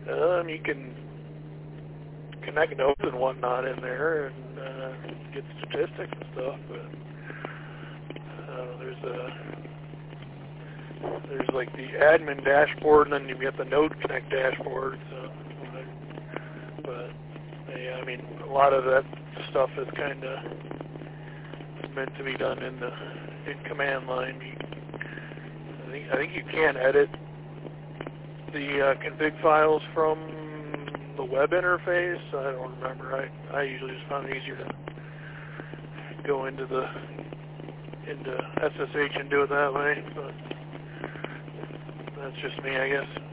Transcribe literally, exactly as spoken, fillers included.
Um, you can connect nodes and whatnot in there and uh, get statistics and stuff, but uh, there's a there's like the admin dashboard, and then you've got the Node Connect dashboard. So, but yeah, I mean, a lot of that stuff is kind of meant to be done in the in command line. You, I think I think you can edit the uh, config files from the web interface. I don't remember. I I usually just found it easier to go into the into S S H and do it that way. But that's just me, I guess.